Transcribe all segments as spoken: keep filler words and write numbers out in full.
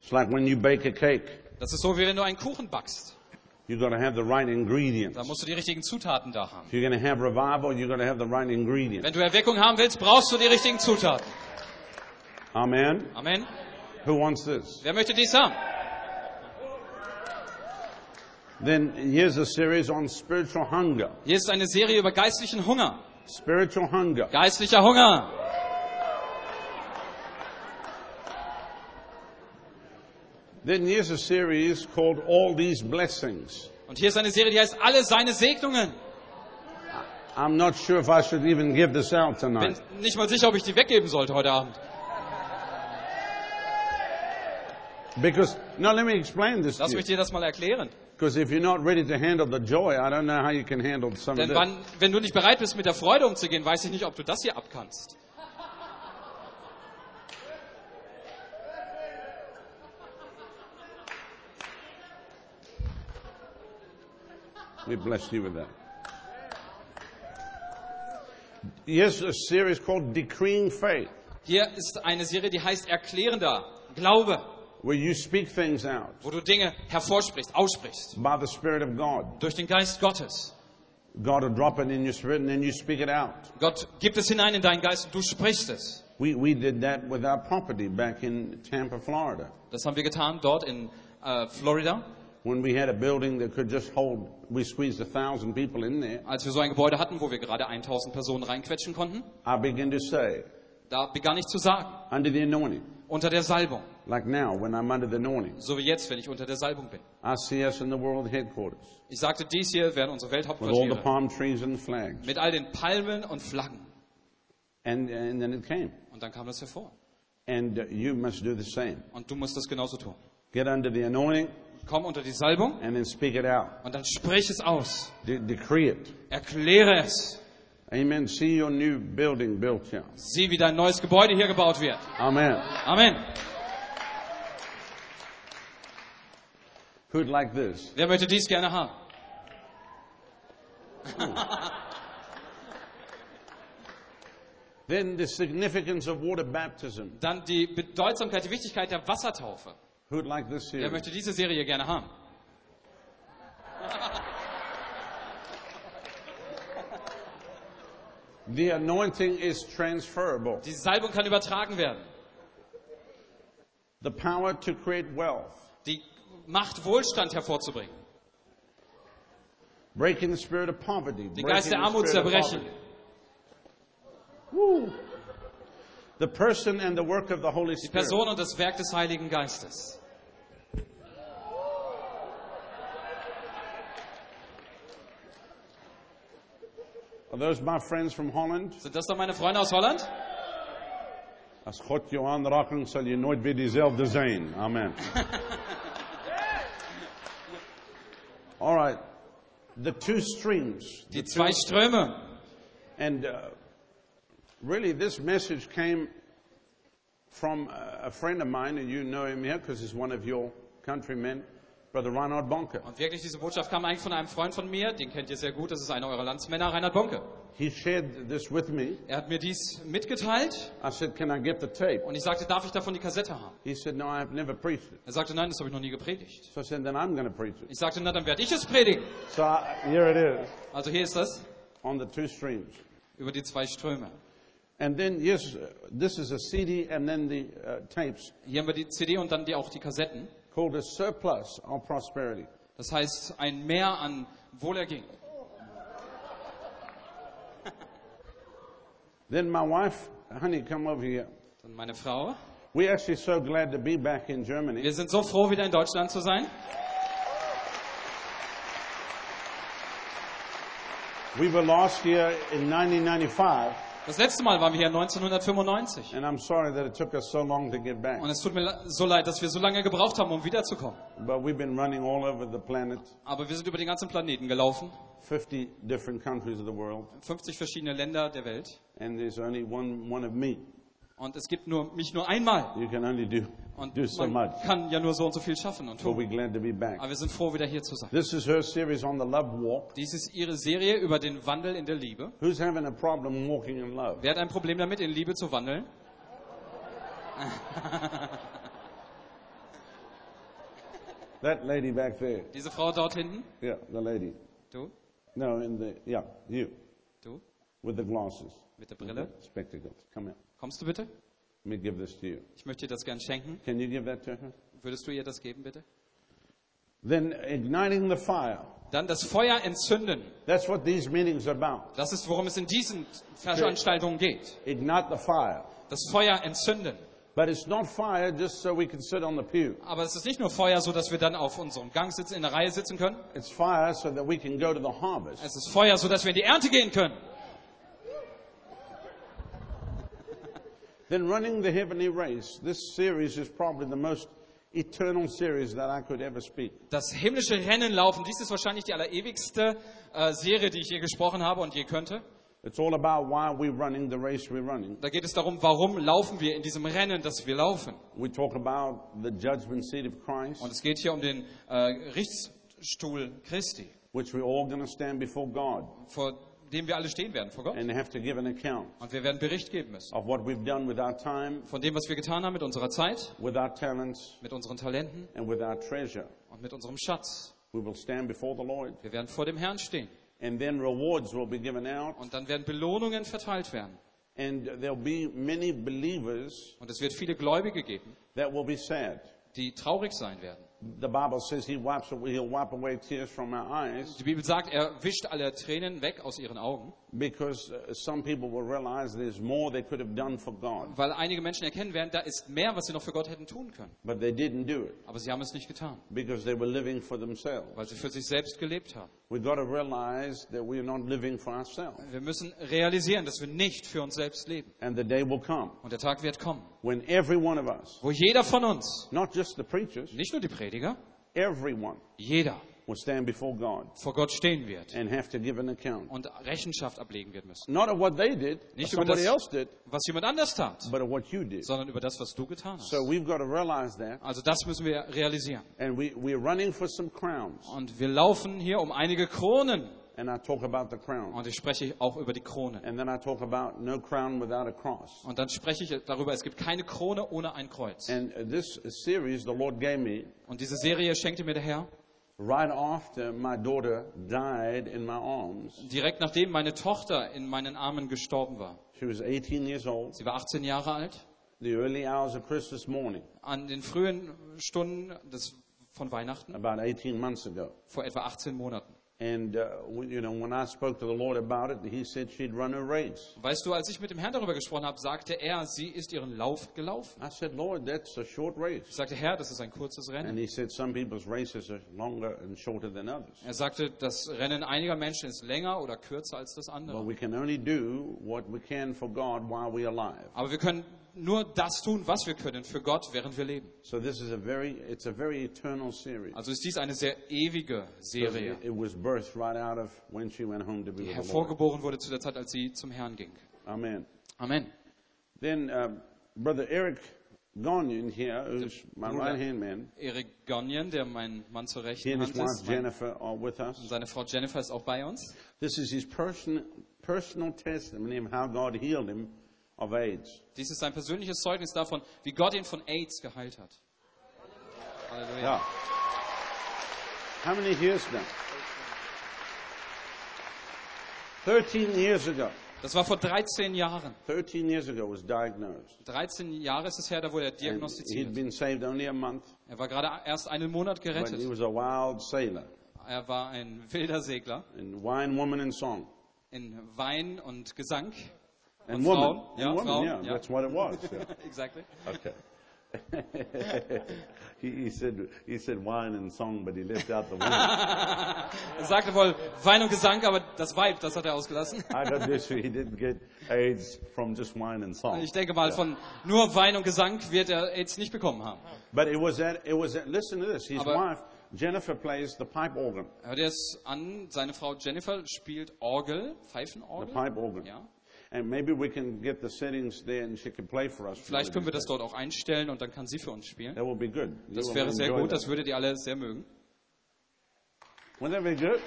It's like when you bake a cake. Das ist so, wie wenn du einen Kuchen backst. You've got to have the right ingredients. Da musst du die richtigen Zutaten da haben. If you're going to have revival, you've got to have the right ingredients. Wenn du Erweckung haben willst, brauchst du die richtigen Zutaten. Amen. Amen. Who wants this? Wer möchte dies haben? Then here's a series on spiritual hunger. Hier ist eine Serie über geistlichen Hunger. Spiritual hunger. Geistlicher Hunger. Then here's a series called All These Blessings. Und hier ist eine Serie, die heißt Alle seine Segnungen. I'm not sure if I should even give this out Ich bin tonight. nicht mal sicher, ob ich die weggeben sollte heute Abend. Because, no, let me explain this Lass to you. mich dir das mal erklären. Because if you're not ready to handle the joy, I don't know how you can handle some of Denn this. wann, wenn du nicht bereit bist, mit der Freude umzugehen, weiß ich nicht, ob du das hier abkannst. We bless you with that. Here's a series called Decreeing Faith, Hier ist eine Serie, die heißt Erklärender Glaube, where you speak things out wo du Dinge hervorsprichst, aussprichst. by the Spirit of God. Durch den Geist Gottes. God will drop it in your spirit and then you speak it out. Gott gibt es hinein in deinen Geist und du sprichst es. We, we did that with our property back in Tampa, Florida. Das haben wir getan dort in äh, Florida, When we had a building that could just hold, we squeezed a thousand people in there. als wir so ein Gebäude hatten, wo wir gerade tausend Personen reinquetschen konnten. I began to say, Da begann ich zu sagen, under the anointing, unter der Salbung, like now when I'm under the anointing, so wie jetzt, wenn ich unter der Salbung bin. I see us in the world headquarters Ich sagte, dies hier wären unsere with all the Welthauptquartiere. palm trees and flags. Mit all den Palmen und Flaggen. And, and then it came. Und dann kam das hervor. And uh, you must do the same. Und du musst das genauso tun. Get under the anointing Komm unter die Salbung and then speak it out. und dann sprich es aus. De- decree it. Erkläre es. Amen. See your new building built here. Sieh, wie dein neues Gebäude hier gebaut wird. Amen. Amen. Who'd like this? Wer möchte dies gerne haben? Then the significance of water baptism. Dann die Bedeutsamkeit, die Wichtigkeit der Wassertaufe. Who'd like this Wer series? möchte diese Serie gerne haben? The anointing is transferable. Die Salbung kann übertragen werden. The power to create wealth. Die Macht, Wohlstand hervorzubringen. Breaking the spirit of poverty. Den Breaking Geist der the Armut spirit of zerbrechen. poverty. Woo. The person and the work of the Holy Die Spirit. Person und das Werk des Heiligen Geistes. Are those my friends from Holland? Sind das doch meine Freunde aus Holland? As God jou aanraking sal jy nooit weer dieselfde zijn. Amen. All right. The two streams. Die zwei Ströme. And uh, really this message came from a friend of mine, and you know him here because he's one of your countrymen, Brother Reinhard Bonke. Und wirklich, diese Botschaft kam eigentlich von einem Freund von mir, den kennt ihr sehr gut, das ist einer eurer Landsmänner, Reinhard Bonke. He shared this with me. Er hat mir dies mitgeteilt I said, can I get the tape? und ich sagte, darf ich davon die Kassette haben? He said, no, I've never preached it. Er sagte, nein, das habe ich noch nie gepredigt. So I said, then I'm going to preach it. Ich sagte, na, dann werde ich es predigen. So I, here it is, Also hier ist das, on the two streams. über die zwei Ströme. And then, yes, uh, this is a C D and then the uh, tapes Hier haben wir die C D und dann die, auch die Kassetten. called a surplus of prosperity. Das heißt, ein Mehr an Wohlergehen. Then my wife, honey, come over here. Dann meine Frau. We're actually so glad to be back in Germany. Wir sind so froh, wieder in Deutschland zu sein. We were last year in nineteen ninety-five, Das letzte Mal waren wir hier neunzehnhundertfünfundneunzig. and I'm sorry that it took us so long to get back. Und es tut mir le- so leid, dass wir so lange gebraucht haben, um wiederzukommen. But we've been running all over the planet, Aber wir sind über den ganzen Planeten gelaufen. fifty different countries of the world, fünfzig verschiedene Länder der Welt. and there's only one, one of me. Und es gibt nur mich nur einmal. You can only do, Und do so man much. kann ja nur so und so viel schaffen und But tun. we're glad to be back. Aber wir sind froh, wieder hier zu sein. This is her series on the love walk. Dies ist ihre Serie über den Wandel in der Liebe. Who's having a problem walking in love? Wer hat ein Problem damit, in Liebe zu wandeln? That lady back there. Diese Frau dort hinten. Yeah, the lady. Du? No, in the, yeah, you. Du? With the glasses. Mit der Brille. The spectacles. Come here. Kommst du bitte? Let me give this to you. Ich möchte dir das gern schenken. Can you give that to her? Würdest du ihr das geben, bitte? Then igniting the fire. Dann das Feuer entzünden. That's what these meetings are about. Das ist, worum es in diesen Veranstaltungen geht. Ignite the fire. Das Feuer entzünden. But it's not fire just so we can sit on the pew. Aber es ist nicht nur Feuer, so dass wir dann auf unserem Gang sitzen, in der Reihe sitzen können. It's fire so that we can go to the harvest. Es ist Feuer, so dass wir in die Ernte gehen können. Then running the heavenly race. This series is probably the most eternal series that I could ever speak. Das himmlische Rennen laufen, dies ist wahrscheinlich die allerewigste äh, Serie, die ich je gesprochen habe und je könnte. It's all about why we're running the race we're running. Da geht es darum, warum laufen wir in diesem Rennen, das wir laufen. We talk about the judgment seat of Christ, Und es geht hier um den äh, Gerichtsstuhl Christi, which we're all going to stand before God vor dem wir alle stehen werden, vor Gott. and have to give an account Und wir werden Bericht geben müssen. of what we've done with our time, Von dem, was wir getan haben mit unserer Zeit, with our talents, mit unseren Talenten and with our treasure. und mit unserem Schatz. We will stand before the Lord, Wir werden vor dem Herrn stehen. and then rewards will be given out, Und dann werden Belohnungen verteilt werden. and there'll be many believers Und es wird viele Gläubige geben, that will be sad. die traurig sein werden. The Bible says he wipes away, he'll wipe away tears from our eyes, Die Bibel sagt, er wischt alle Tränen weg aus ihren Augen, because uh, some people will realize there's more they could have done for God, weil einige Menschen erkennen werden, da ist mehr, was sie noch für Gott hätten tun können. but they didn't do it Aber sie haben es nicht getan, because they were living for themselves. weil sie für sich selbst gelebt haben. We've got to realize that we're not living for ourselves. Wir müssen realisieren, dass wir nicht für uns selbst leben. And the day will come Und der Tag wird kommen, when every one of us, wo jeder von uns, not just the preachers, nicht nur die Prediger, everyone jeder will stand before God vor Gott stehen wird and have to give an account. und Rechenschaft ablegen wird müssen. Not of what they did, or Nicht über somebody das, else did, was jemand anders tat, but of what you did. sondern über das, was du getan hast. So we've got to realize that. Also das müssen wir realisieren. And we, we're running for some crowns. Und wir laufen hier um einige Kronen. And I talk about the crown. Und ich spreche auch über die Kronen. And then I talk about no crown without a cross. Und dann spreche ich darüber, es gibt keine Krone ohne ein Kreuz. And this series the Lord gave me Und diese Serie schenkte mir der Herr right after my daughter died in my arms. direkt nachdem meine Tochter in meinen Armen gestorben war. She was eighteen years old. Sie war achtzehn Jahre alt. The early hours of Christmas morning, An den frühen Stunden des, von Weihnachten, about eighteen months ago. vor etwa achtzehn Monaten. And, uh, we- you know, when I spoke to the Lord about it, he said she'd run a race. Weißt du, als ich mit dem Herrn darüber gesprochen habe, sagte er, sie ist ihren Lauf gelaufen. I said, Lord, that's a short race. Ich sagte, Herr, das ist ein kurzes And Rennen. he said some people's races are longer and shorter than others. Er sagte, das Rennen einiger Menschen ist länger oder kürzer als das But andere. we can only do what we can for God while we're alive. Aber wir können nur das tun, was wir können für Gott, während wir leben. So this is a very, it's a very eternal series. Also ist dies eine sehr ewige Serie, It, it was birthed right out of when she went home to be die with the Lord. hervorgeboren wurde zu der Zeit, als sie zum Herrn ging. Amen. Amen. Then um, Brother Eric Gagnon here, who's my Bruder right-hand man, Erik Gagnon, der mein Mann zur he rechten and his Hand wife ist, mein, Jennifer are with us. und seine Frau Jennifer ist auch bei uns. This is his person, personal testimony of how God healed him of AIDS. Dies ist sein persönliches Zeugnis davon, wie Gott ihn von AIDS geheilt hat. Halleluja. Yeah. How many years now? Thirteen years ago. Das war vor dreizehn Jahren. Thirteen years ago was diagnosed. dreizehn Jahre ist es her, da wurde er And he'd diagnostiziert. been saved only a month, Er war gerade erst einen Monat but he gerettet. was a wild sailor Er war ein wilder Segler in wine, woman, and song. in Wein und Gesang. And Und woman. Frauen. And Ja, woman, Frauen. yeah, Ja. that's what it was. Yeah. Exactly. Okay. he, he said he said wine and song, but he left out the woman. Er sagte wohl Wein und Gesang, aber das Weib, das hat er ausgelassen. I got this. He didn't get AIDS from just wine and song. Ich denke mal, von nur Wein und Gesang wird er AIDS nicht bekommen haben. But it was that. It was that. Listen to this. His Aber- wife Jennifer plays the pipe organ. Hört ihr es an? Seine Frau Jennifer spielt Orgel, The Pfeifenorgel. pipe organ. Ja. And maybe we can get the settings there, and she can play for us. Vielleicht können wir das dort auch einstellen und dann kann sie für uns spielen. That would be good. You Das will wäre sehr enjoy gut, that. das würdet ihr alle sehr mögen. Wouldn't that be good?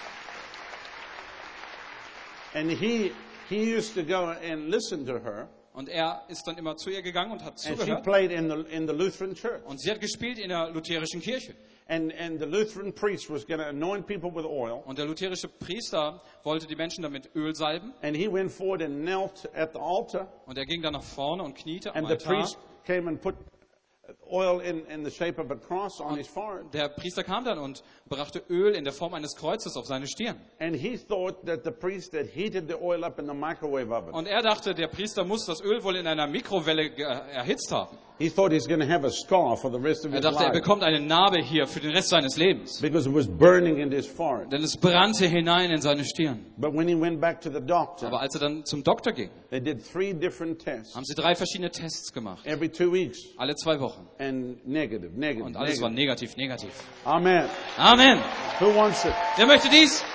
And he he used to go and listen to her Und er ist dann immer zu ihr gegangen und hat And she zugehört. played in the, in the Lutheran church. Und sie hat gespielt in der lutherischen Kirche. And, and the Lutheran priest was going to anoint people with oil. Und der lutherische Priester wollte die Menschen damit Öl salben. And he went forward and knelt at the altar. Und er ging dann nach vorne und kniete am And the Altar. priest came and put oil in, in the shape of a cross on his forehead. Der Priester kam dann und brachte Öl in der Form eines Kreuzes auf seine Stirn. And he thought that the priest had heated the oil up in the microwave oven. Und er dachte, der Priester muss das Öl wohl in einer Mikrowelle ge- erhitzt haben. He thought he's going to have a scar for the rest of Er his dachte, er life bekommt eine Narbe hier für den Rest seines Lebens. because it was burning in his forehead. Denn es brannte hinein in seine Stirn. But when he went back to the doctor, Aber als er dann zum Doktor ging, they did three different tests haben sie drei verschiedene Tests gemacht. every two weeks, Alle zwei Wochen. and negative, negative, Und alles war negative. negativ, negativ. Amen. Amen. Who wants it? Wer möchte dies?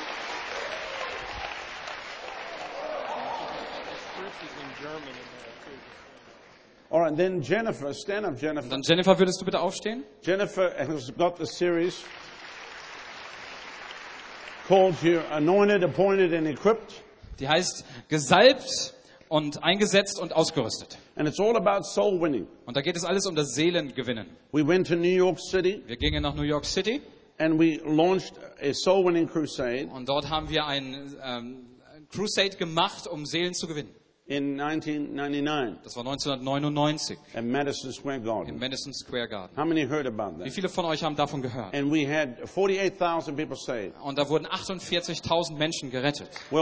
All right, then Jennifer, stand up, Und Jennifer. dann Jennifer, würdest du bitte aufstehen? Jennifer has got the series called here Anointed, Appointed, and Equipped. Die heißt gesalbt und eingesetzt und ausgerüstet. And it's all about soul winning. Und da geht es alles um das Seelengewinnen. We went to New York City Wir gingen nach New York City and we launched a soul winning crusade und dort haben wir ein ähm, Crusade gemacht, um Seelen zu gewinnen. in nineteen ninety-nine Das war neunzehnhundertneunundneunzig at Madison Square im Garden. Madison Square Garden. How many heard about Wie that? viele von euch haben davon gehört? And we had forty-eight thousand people saved. Und da wurden achtundvierzigtausend Menschen gerettet. Well,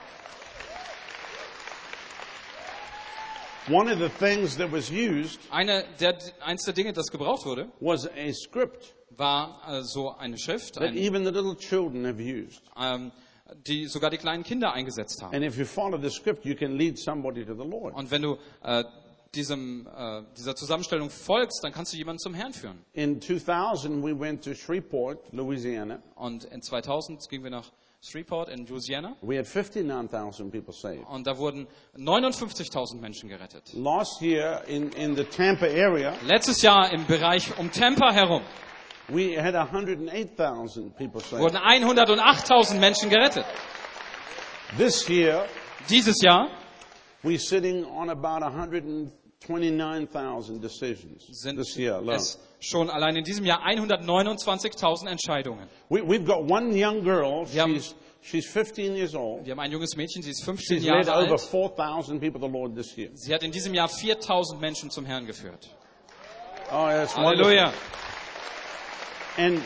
one of the things that was used Eine der, eins der Dinge, das gebraucht wurde, was a script war äh, so eine Schrift, that ein, even the little children have used. ähm, die sogar die kleinen Kinder eingesetzt haben. And if you follow the script, you can lead somebody to the Lord. Und wenn du äh, diesem, äh, dieser Zusammenstellung folgst, dann kannst du jemanden zum Herrn führen. In two thousand, we went to Shreveport, Louisiana. Und in zweitausend gingen wir nach Shreveport in Louisiana We had fifty-nine thousand people saved. und da wurden neunundfünfzigtausend Menschen gerettet. Last year, in, in the Tampa area, Letztes Jahr im Bereich um Tampa herum we had one hundred eight thousand people saved. wurden hundertachttausend Menschen gerettet. This year, Dieses Jahr we're sitting on about one hundred twenty-nine thousand decisions. sind This year alone. es schon allein in diesem Jahr hundertneunundzwanzigtausend Entscheidungen. We, we've got one young girl. Wir haben- She's, she's fifteen years old. Wir haben ein junges Mädchen, sie ist fünfzehn She's led Jahre over alt. four thousand people to the Lord this year. Sie hat in diesem Jahr viertausend Menschen zum Herrn geführt. Oh, that's wonderful. Halleluja. And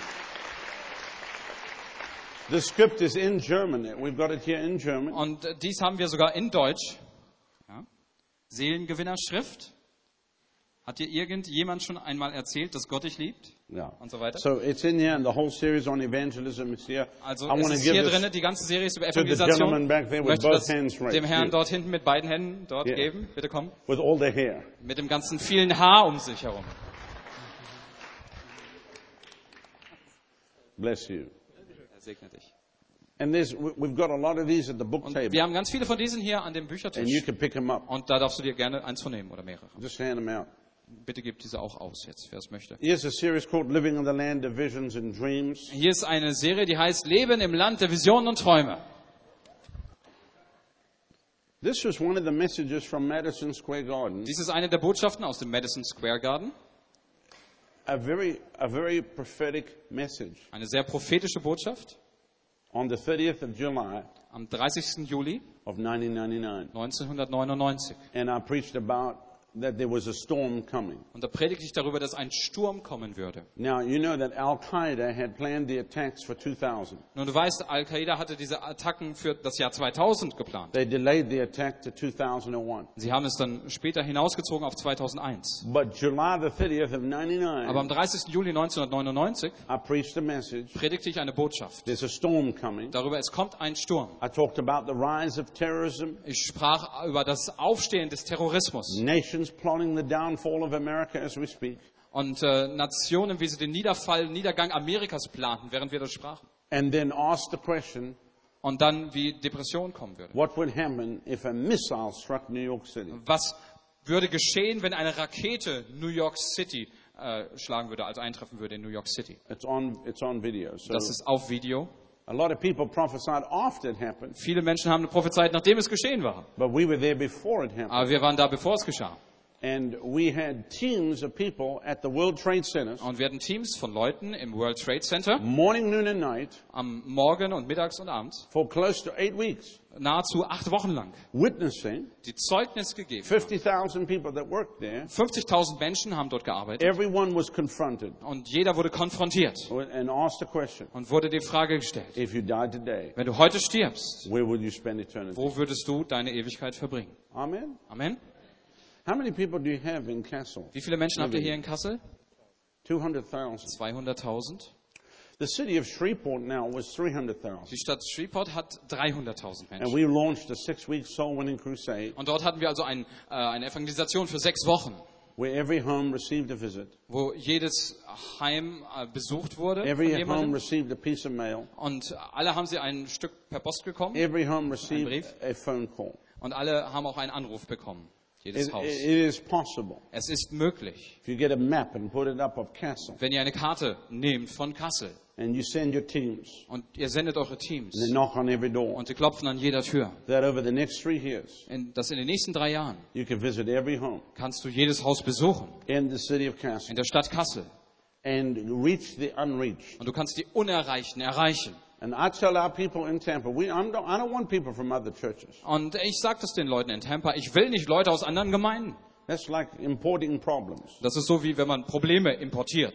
the script is in German. We've got it here in German. Und äh, dies haben wir sogar in Deutsch. Ja. Seelengewinnerschrift. Hat dir irgendjemand schon einmal erzählt, dass Gott dich liebt? Yeah. Und so weiter. So it's in here, and the whole series on evangelism is here. Also I es want to ist give hier this drin, die ganze Serie ist über to the gentleman Evangelisation. back there Ich with möchte both das hands raised. dem Herrn Here. dort hinten mit beiden Händen dort Yeah. geben. Bitte komm. With all the hair. Mit dem ganzen vielen Haar um sich herum. Bless you. Er segne dich. And there's, we- we've got a lot of these at the book Und table, wir haben ganz viele von diesen hier an dem and you Büchertisch. can pick them up. Und da darfst du dir gerne eins von nehmen oder mehrere. Just hand them out. Bitte gib diese auch aus jetzt, wer es möchte. Here's a series called Living in the Land of Visions and Dreams. Hier ist eine Serie, die heißt Leben im Land der Visionen und Träume. This was one of the messages from Madison Square Garden. Dies ist eine der Botschaften aus dem Madison Square Garden. A very, a very prophetic message. Eine sehr prophetische Botschaft On the thirtieth of July am dreißigsten Juli of nineteen ninety-nine. neunzehnhundertneunundneunzig. And I preached about that there was a storm coming. Und da predigte ich darüber, dass ein Sturm kommen würde. Now, you know that Al-Qaeda had planned the attacks for two thousand. Nun, du weißt, Al-Qaida hatte diese Attacken für das Jahr zweitausend geplant. They delayed the attack to two thousand one. Sie haben es dann später hinausgezogen auf zweitausendeins. But July the thirtieth of ninety-nine, Aber am dreißigsten Juli neunzehnhundertneunundneunzig I preached a message. predigte ich eine Botschaft There's a storm coming. darüber, es kommt ein Sturm. I talked about the rise of terrorism, Ich sprach über das Aufstehen des Terrorismus nations plotting the downfall of America as we speak. und äh, Nationen, wie sie den Niederfall, Niedergang Amerikas planten, während wir das sprachen. And then asked the question, Und dann, wie Depression kommen würde. what would happen if a missile struck New York City? Was würde geschehen, wenn eine Rakete New York City äh, schlagen würde, also eintreffen würde in New York City? It's on, it's on video. So Das ist auf Video. A lot of people prophesied after it happened, Viele Menschen haben prophezeit, nachdem es geschehen war. but we were there before it happened. Aber wir waren da, bevor es geschah. And we had teams of people at the World Trade Centers, Und wir hatten Teams von Leuten im World Trade Center morning, noon and night, am Morgen und mittags und abends, for close to eight weeks, nahezu acht Wochen lang, witnessing die Zeugnis gegeben. fifty thousand people that worked there. fünfzigtausend Menschen haben dort gearbeitet Everyone was confronted und jeder wurde konfrontiert and asked a question. und wurde die Frage gestellt: If you died today, Wenn du heute stirbst, where would you spend eternity? wo würdest du deine Ewigkeit verbringen? Amen. Amen. How many people do you have in Kassel? Wie viele Menschen habt ihr hier in Kassel? two hundred thousand. zweihunderttausend. The city of Shreveport now was three hundred thousand. Die Stadt Shreveport hat dreihunderttausend And Menschen. we launched a six-week soul-winning crusade Und dort hatten wir also ein, äh, eine Evangelisation für sechs Wochen, where every home received a visit. wo jedes Heim äh, besucht wurde von Every home jemandem. received a piece of mail. Und alle haben sie ein Stück per Post bekommen Every home received brief. a phone call. und alle haben auch einen Anruf bekommen. It, Jedes Haus. it is possible. Es ist möglich, If you get a map and put it up of Kassel, wenn ihr eine Karte nehmt von Kassel and you send your teams, und ihr sendet eure Teams and they knock on every door, und sie klopfen an jeder Tür, that over the next three years, in, dass in den nächsten drei Jahren you can visit every home kannst du jedes Haus besuchen in the city of in Kassel der Stadt Kassel and reach the unreached. und du kannst die Unerreichten erreichen. And I tell our people in Tampa, we, I'm, I don't want people from other churches. Und ich sage das den Leuten in Tampa, ich will nicht Leute aus anderen Gemeinden. That's like importing problems. Das ist so, wie wenn man Probleme importiert.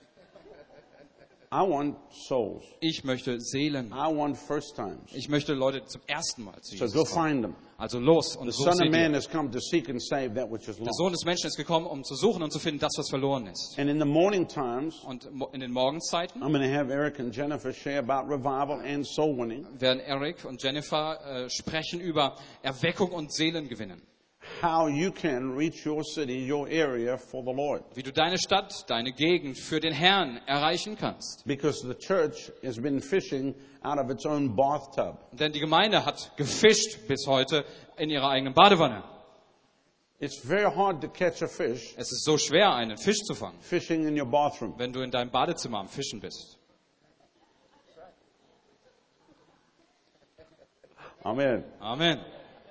I want souls. Ich möchte Seelen. I want first times. Ich möchte Leute zum ersten Mal zu So Jesus go kommen. find them. Also los und The such Son sie of Man dir. has come to seek and save that which is Der lost. Sohn des Menschen ist gekommen, um zu suchen und zu finden, das, was verloren ist. And in the morning times, Und mo- in den Morgenzeiten I'm going to have Eric and Jennifer share about revival and soul winning. werden Eric und Jennifer äh, sprechen über Erweckung und Seelengewinnen. How you can reach your city, your area for the Lord. Wie du deine Stadt, deine Gegend für den Herrn erreichen kannst. Because the church has been fishing out of its own bathtub. Denn die Gemeinde hat gefischt bis heute in ihrer eigenen Badewanne. It's very hard to catch a fish Es ist so schwer, einen Fisch zu fangen, fishing in your bathroom. wenn du in deinem Badezimmer am Fischen bist. Amen. Amen.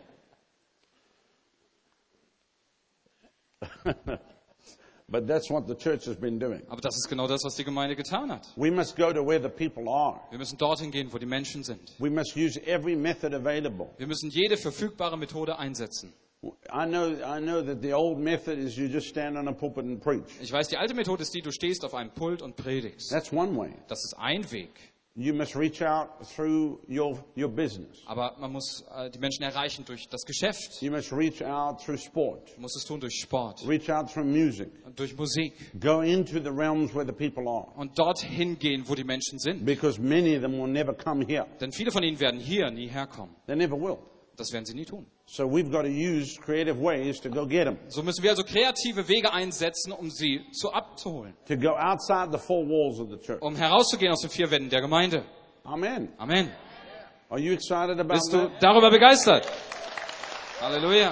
But that's what the church has been doing. Aber das ist genau das, was die Gemeinde getan hat. We must go to where the people are. Wir müssen dorthin gehen, wo die Menschen sind. We must use every method available. Wir müssen jede verfügbare Methode einsetzen. I know, I know that the old method is you just stand on a pulpit and preach. Ich weiß, die alte Methode ist die, du stehst auf einem Pult und predigst. That's one way. Das ist ein Weg. You must reach out through your, your business. Aber man muss äh, die Menschen erreichen durch das Geschäft. You must reach out through sport. Man muss es tun durch Sport, Reach out through music. und durch Musik. Go into the realms where the people are. Und dorthin gehen, wo die Menschen sind. Because many of them will never come here. Denn viele von ihnen werden hier nie herkommen. They never will. Das werden sie nie tun. So we've got to use creative ways to go get them. So müssen wir also kreative Wege einsetzen, um sie zu abzuholen. To go outside the four walls of the church. Um herauszugehen aus den vier Wänden der Gemeinde. Amen. Amen. Are you excited about Bist du that? darüber begeistert? Halleluja.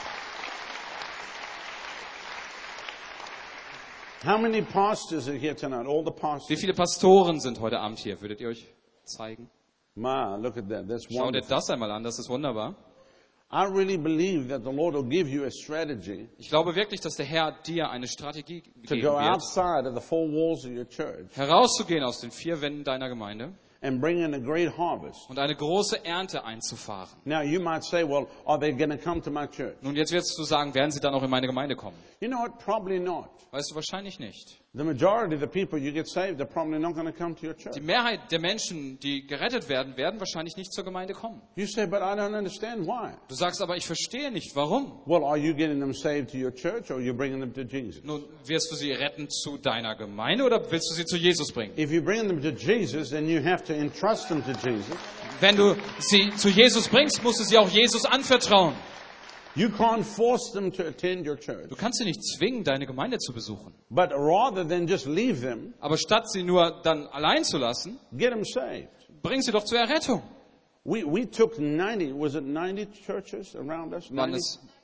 How many pastors are here tonight? All the Wie pastors. viele Pastoren sind heute Abend hier? Würdet ihr euch zeigen? Ma, look at that. That's Schau dir wonderful. das einmal an, das ist wunderbar. I really believe that the Lord will give you a strategy Ich glaube wirklich, dass der Herr dir eine Strategie to geben go wird, outside of the four walls of your church herauszugehen aus den vier Wänden deiner Gemeinde and bring in a great harvest. und eine große Ernte einzufahren. Now, you might say, well, are they going to come to my church? Nun, jetzt wirst du sagen, werden sie dann auch in meine Gemeinde kommen? You know what? Probably not. Weißt du, wahrscheinlich nicht. The majority of the people you get saved, they're probably not going to come to your church. Die Mehrheit der Menschen, die gerettet werden, werden wahrscheinlich nicht zur Gemeinde kommen. You say, but I don't understand why. Du sagst aber, ich verstehe nicht, warum. Well, are you getting them saved to your church or are you bringing them to Jesus? Nun, wirst du sie retten zu deiner Gemeinde oder willst du sie zu Jesus bringen? If you bring them to Jesus, then you have to entrust them to Jesus. Wenn du sie zu Jesus bringst, musst du sie auch Jesus anvertrauen. You can't force them to attend your church. Du kannst sie nicht zwingen, deine Gemeinde zu besuchen. But rather than just leave them, Aber statt sie nur dann allein zu lassen, get them saved. bring sie doch zur Errettung. We, we took ninety, was it ninety churches around us? Waren ninety? es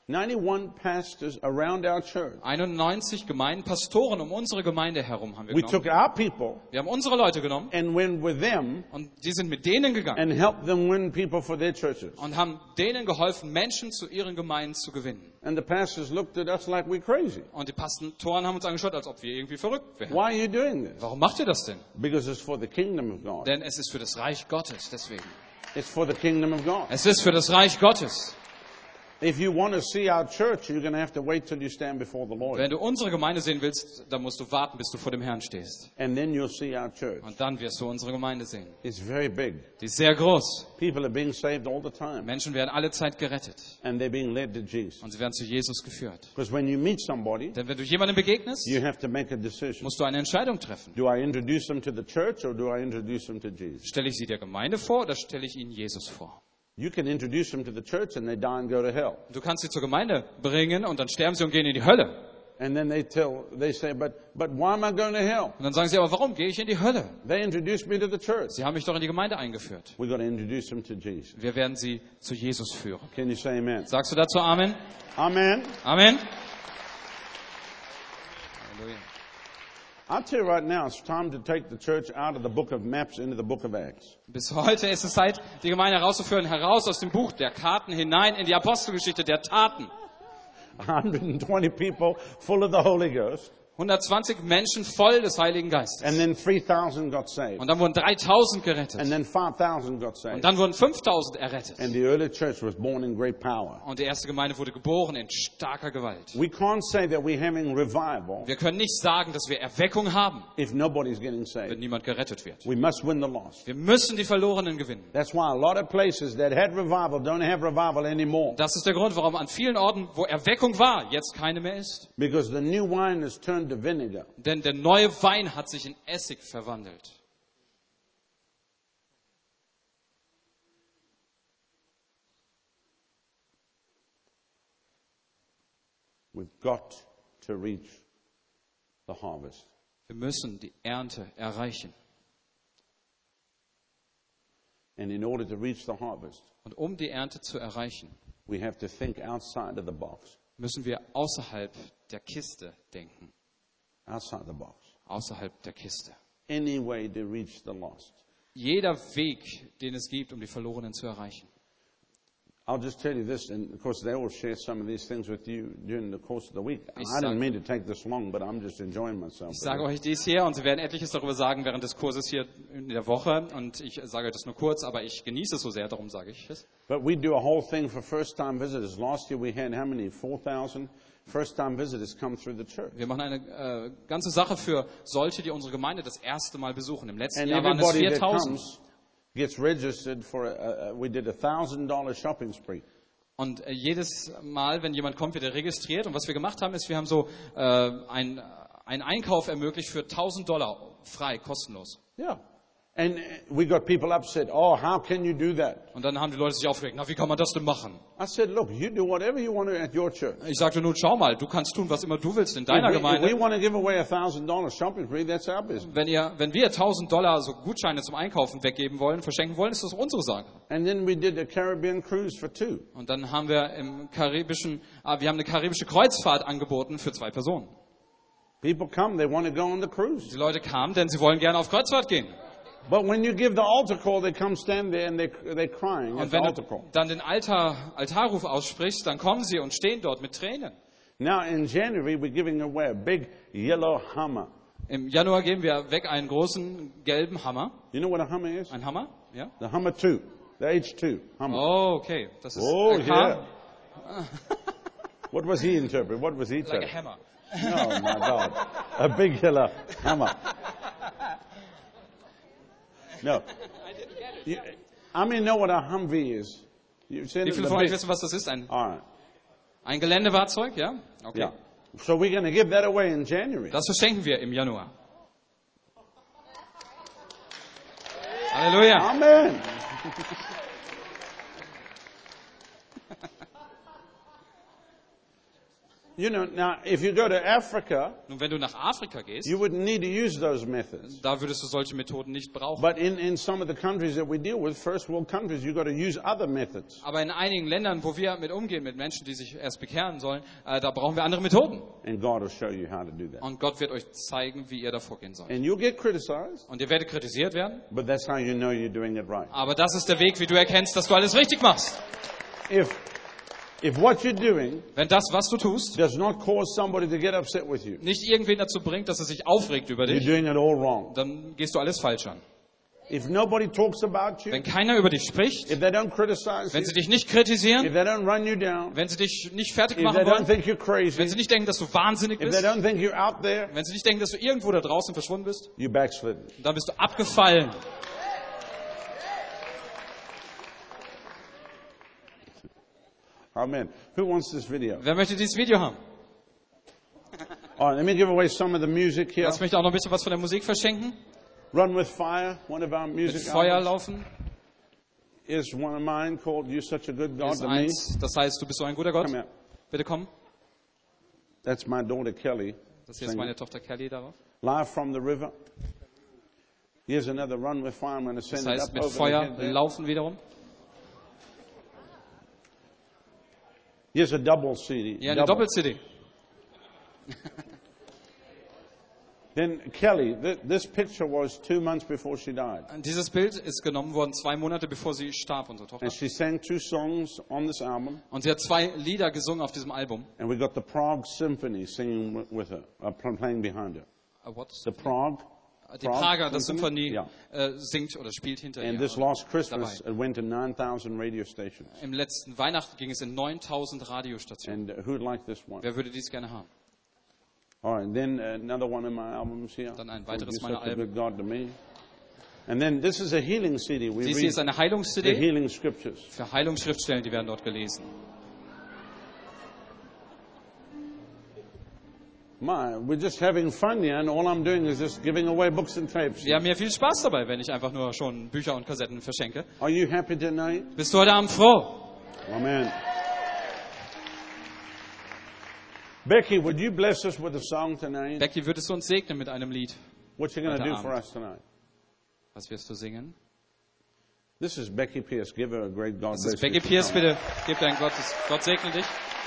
ninety-one pastors around our church. einundneunzig Gemeinden, Pastoren um unsere Gemeinde herum haben wir We genommen. took our people Wir haben unsere Leute genommen and went with them und die sind mit denen gegangen and helped them win people for their churches. und haben denen geholfen, Menschen zu ihren Gemeinden zu gewinnen. And the pastors looked at us like we're crazy. Und die Pastoren haben uns angeschaut, als ob wir irgendwie verrückt wären. Why are you doing this? Warum macht ihr das denn? Because it's for the kingdom of God. Denn es ist für das Reich Gottes, deswegen. It's for the kingdom of God. Es ist für das Reich Gottes. If you want to see our church, you're going to have to wait till you stand before the Lord. Wenn du unsere Gemeinde sehen willst, dann musst du warten, bis du vor dem Herrn stehst. And then you'll see our church. Und dann wirst du unsere Gemeinde sehen. It's very big. Die ist sehr groß. People are being saved all the time. Menschen werden alle Zeit gerettet. And they're being led to Jesus. Und sie werden zu Jesus geführt. Because when you meet somebody, Denn wenn du jemandem begegnest, you have to make a decision. musst du eine Entscheidung treffen. Do I introduce them to the church or do I introduce them to Jesus? Stelle ich sie der Gemeinde vor oder stelle ich ihnen Jesus vor? You can introduce them to the church and they die and go to hell. Du kannst sie zur Gemeinde bringen und dann sterben sie und gehen in die Hölle. And then they tell, they say, but, but why am I going to hell? Und dann sagen sie, aber warum gehe ich in die Hölle? They introduced me to the church. Sie haben mich doch in die Gemeinde eingeführt. We've got to introduce them to Jesus. Wir werden sie zu Jesus führen. Can you say amen? Sagst du dazu Amen? Amen. Amen. Halleluja. I'll tell you right now, it's time to take the church out of the book of maps into the book of Acts. Bis heute ist es Zeit, die Gemeinde herauszuführen, heraus aus dem Buch der Karten hinein in die Apostelgeschichte der Taten. one hundred twenty people full of the Holy Ghost. hundertzwanzig Menschen voll des Heiligen Geistes. And then three thousand got saved. Und dann wurden dreitausend gerettet. And then five thousand got Und saved. dann wurden fünftausend errettet. And the early church was born in great power. Und die erste Gemeinde wurde geboren in starker Gewalt. We can't say that we're having revival Wir können nicht sagen, dass wir Erweckung haben, if nobody's getting wenn saved. niemand gerettet wird. We must win the lost. Wir müssen die Verlorenen gewinnen. That's why a lot of places that had revival don't have revival anymore. Das ist der Grund, warum an vielen Orten, wo Erweckung war, jetzt keine mehr ist. Because the new wine has turned to vinegar. Denn der neue Wein hat sich in Essig verwandelt. We've got to reach the harvest. Wir müssen die Ernte erreichen. And in order to reach the harvest, Und um die Ernte zu erreichen, we have to think outside of the box. müssen wir außerhalb der Kiste denken. Outside the box. Außerhalb der Kiste. Any way to reach the lost. Jeder Weg, den es gibt, um die Verlorenen zu erreichen. I'll just tell you this, and of course they will share some of these things with you during the course of the week. Ich I sag- didn't mean to take this long, but I'm just enjoying myself. Ich sage euch dies hier und Sie werden etliches darüber sagen während des Kurses hier in der Woche. Und ich sage euch das nur kurz, aber ich genieße es so sehr, darum sage ich es. But we do a whole thing for first-time visitors. Last year we had how many? four thousand first-time visitors come through the church. Wir machen eine äh, ganze Sache für solche, die unsere Gemeinde das erste Mal besuchen. Im letzten And Jahr waren es everybody that viertausend. comes gets registered for, a, a, we did a one thousand dollars shopping spree. Und äh, jedes Mal, wenn jemand kommt, wird er registriert. Und was wir gemacht haben, ist, wir haben so äh, ein, einen Einkauf ermöglicht für tausend Dollar frei, kostenlos. Yeah. And uh, we got people upset. Oh, how can you do that? Und dann haben die Leute sich aufgeregt. Na, wie kann man das denn machen? I said, look, you do whatever you want to at your church. Ich sagte nun, schau mal, du kannst tun, was immer du willst in If deiner we, if we Gemeinde. want to give away a thousand dollars shopping spree, that's our business. Wenn, ihr, wenn wir tausend Dollar so Gutscheine zum Einkaufen weggeben wollen, verschenken wollen, ist das unsere Sache. And then we did a Caribbean cruise for two. Und dann haben wir im karibischen, ah, wir haben eine karibische Kreuzfahrt angeboten für zwei Personen. People come, they want to go on the cruise. Die Leute kamen, denn sie wollen gerne auf Kreuzfahrt gehen. But when you give the altar call, they come stand there and they, they're crying at Und the wenn altar du call. dann den Altar, Altarruf aussprichst, dann kommen sie und stehen dort mit Tränen. Now in January, we're giving away a big yellow Hummer. Im Januar geben wir weg einen großen gelben Hammer. You know what a Hummer is? Ein Hammer? Ja. The Hummer two, the H two Hummer. Oh, okay. Das ist Oh, ein yeah. What was he interpret? What was he like a telling? hammer. Oh my God, a big yellow Hummer. No. You, I mean, know what a Humvee is. You've seen Wie it, viele the von euch big- wissen, was das ist? Ein, All right. ein Geländefahrzeug, ja? Okay. Yeah. So we're going to give that away in January. Das verschenken wir im Januar. Halleluja. Amen. You know, now if you go to Africa, Nun, wenn du nach Afrika gehst, you wouldn't need to use those methods. da würdest du solche Methoden nicht brauchen. But in, in some of the countries that we deal with, first world countries, you've got to use other methods. Aber in einigen Ländern, wo wir mit umgehen, mit Menschen, die sich erst bekehren sollen, äh, da brauchen wir andere Methoden. And God will show you how to do that. Und Gott wird euch zeigen, wie ihr da vorgehen sollt. And you'll get criticized, Und ihr werdet kritisiert werden, but that's how you know you're doing it right. aber das ist der Weg, wie du erkennst, dass du alles richtig machst. If, if what you're doing Wenn das, was du tust, does not cause somebody to get upset with you, nicht irgendwen dazu bringt, dass er sich aufregt über you're dich, doing it all wrong. dann gehst du alles falsch an. If nobody talks about you, Wenn keiner über dich spricht, if they don't criticize wenn you, sie dich nicht if kritisieren, they don't run you down, wenn sie dich nicht fertig if they machen don't wollen, think you're wenn crazy, sie nicht denken, dass du wahnsinnig if they bist, don't think you're out there, wenn sie nicht denken, dass du irgendwo da draußen verschwunden bist, you backslidden. dann bist du abgefallen. Amen. Who wants this video? Wer möchte dieses Video haben? All right, let me give away some of the music here. Lass mich auch noch ein bisschen was von der Musik verschenken. Run with Fire, one of our Mit music Feuer albums, laufen is one of mine called You're Such a Good God ist to Me. eins. Das heißt, du bist so ein guter Gott. Come here. Bitte komm. That's my daughter Kelly. Das hier ist singing. meine Tochter Kelly darauf. Live from the river. Here's another Run with Fire. I'm going to Das send it heißt, up mit over the Feuer head there. laufen wiederum. Here's a double C D. Ja, eine double. Doppel-C D. Then Kelly, th- this picture was two months before she died. Dieses Bild ist genommen worden zwei Monate bevor sie starb, unsere Tochter. And she sang two songs on this album. Und sie hat zwei Lieder gesungen auf diesem Album. And we got the Prague Symphony singing wi- with her, uh, pl- playing behind her. Uh, what? The Prague. Die Prager, das Symphony? Symphonie, Ja. äh, singt oder spielt hinter And ihr. this last Christmas, dabei. it went to nine thousand radio stations. Im letzten Weihnachten ging es in neuntausend Radiostationen. And uh, who'd like this one? Wer würde dies gerne haben? All right, then uh, another one of my albums here. Dann ein called weiteres You're meiner Such a Alben. Good God to Me. And then this is a healing C D. We Dies hier read ist eine the Heilungs-C D healing scriptures. für Heilungsschriftstellen, die werden dort gelesen. My, we're just having fun here, and all I'm doing is just giving away books and tapes. Wir haben hier viel Spaß dabei, wenn ich einfach nur schon Bücher und Kassetten verschenke. Are you happy tonight? Bist du heute Abend froh? Amen. Becky, would you bless us with a song tonight? Becky, würdest du uns segnen mit einem Lied? What you going to Heute do for Abend. us tonight? Was wirst du singen? This is Becky Pierce. Give her a great God Das bless ist Becky you. Pierce, bitte. Gib dein Gottes. Gott segne dich.